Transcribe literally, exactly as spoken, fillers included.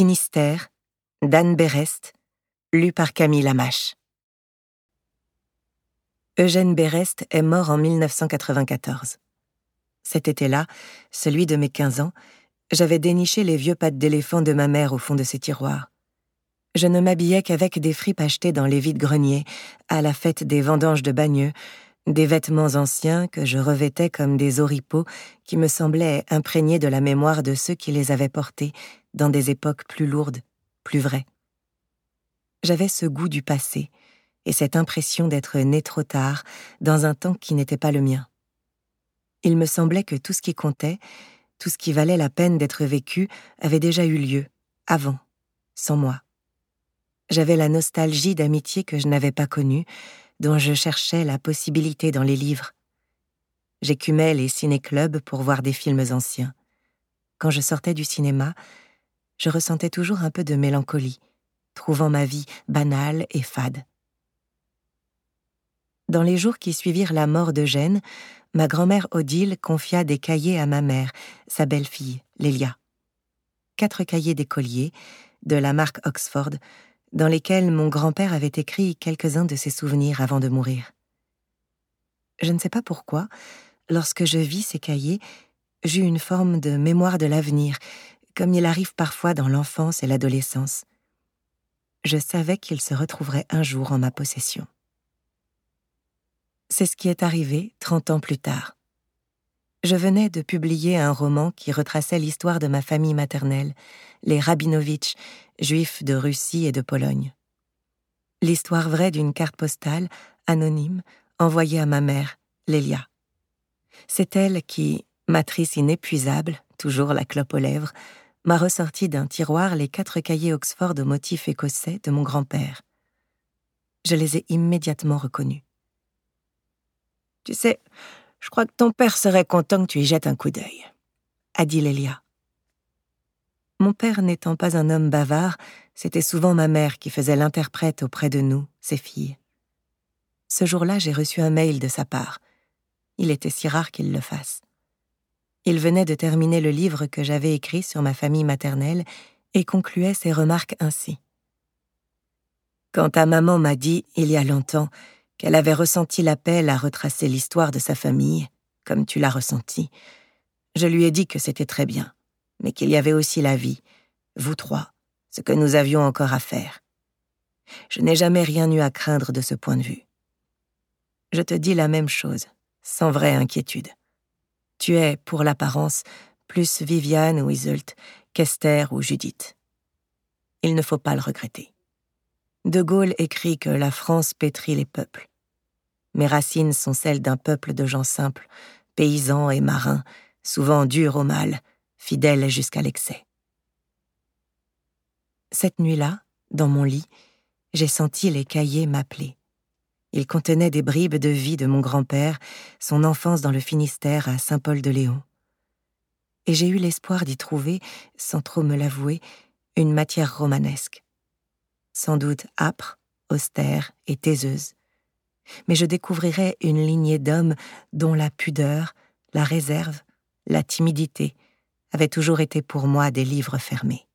Finistère, d'Anne Berest, lu par Camille Lamache. Eugène Berest est mort en mille neuf cent quatre-vingt-quatorze. Cet été-là, celui de mes quinze ans, j'avais déniché les vieux pattes d'éléphant de ma mère au fond de ses tiroirs. Je ne m'habillais qu'avec des fripes achetées dans les vides-greniers, à la fête des vendanges de Bagneux, des vêtements anciens que je revêtais comme des oripeaux qui me semblaient imprégnés de la mémoire de ceux qui les avaient portés dans des époques plus lourdes, plus vraies. J'avais ce goût du passé et cette impression d'être né trop tard, dans un temps qui n'était pas le mien. Il me semblait que tout ce qui comptait, tout ce qui valait la peine d'être vécu, avait déjà eu lieu, avant, sans moi. J'avais la nostalgie d'amitiés que je n'avais pas connues, dont je cherchais la possibilité dans les livres. J'écumais les ciné-clubs pour voir des films anciens. Quand je sortais du cinéma, je ressentais toujours un peu de mélancolie, trouvant ma vie banale et fade. Dans les jours qui suivirent la mort d'Eugène, ma grand-mère Odile confia des cahiers à ma mère, sa belle-fille, Lélia. Quatre cahiers d'écolier, de la marque Oxford, dans lesquels mon grand-père avait écrit quelques-uns de ses souvenirs avant de mourir. Je ne sais pas pourquoi, lorsque je vis ces cahiers, j'eus une forme de mémoire de l'avenir, comme il arrive parfois dans l'enfance et l'adolescence. Je savais qu'ils se retrouveraient un jour en ma possession. C'est ce qui est arrivé trente ans plus tard. Je venais de publier un roman qui retraçait l'histoire de ma famille maternelle, les Rabinovitch, juifs de Russie et de Pologne. L'histoire vraie d'une carte postale, anonyme, envoyée à ma mère, Lélia. C'est elle qui, matrice inépuisable, toujours la clope aux lèvres, m'a ressorti d'un tiroir les quatre cahiers Oxford au motif écossais de mon grand-père. Je les ai immédiatement reconnus. « Tu sais, je crois que ton père serait content que tu y jettes un coup d'œil, » a dit Lélia. Mon père n'étant pas un homme bavard, c'était souvent ma mère qui faisait l'interprète auprès de nous, ses filles. Ce jour-là, j'ai reçu un mail de sa part. Il était si rare qu'il le fasse. Il venait de terminer le livre que j'avais écrit sur ma famille maternelle et concluait ses remarques ainsi. « Quand ta maman m'a dit, il y a longtemps, qu'elle avait ressenti l'appel à retracer l'histoire de sa famille, comme tu l'as ressenti, je lui ai dit que c'était très bien, mais qu'il y avait aussi la vie, vous trois, ce que nous avions encore à faire. Je n'ai jamais rien eu à craindre de ce point de vue. Je te dis la même chose, sans vraie inquiétude. Tu es, pour l'apparence, plus Viviane ou Iseult qu'Esther ou Judith. Il ne faut pas le regretter. De Gaulle écrit que la France pétrit les peuples. Mes racines sont celles d'un peuple de gens simples, paysans et marins, souvent durs au mal, fidèles jusqu'à l'excès. Cette nuit-là, dans mon lit, j'ai senti les cahiers m'appeler. Ils contenaient des bribes de vie de mon grand-père, son enfance dans le Finistère à Saint-Paul-de-Léon. Et j'ai eu l'espoir d'y trouver, sans trop me l'avouer, une matière romanesque. Sans doute âpre, austère et taiseuse. Mais je découvrirais une lignée d'hommes dont la pudeur, la réserve, la timidité avaient toujours été pour moi des livres fermés.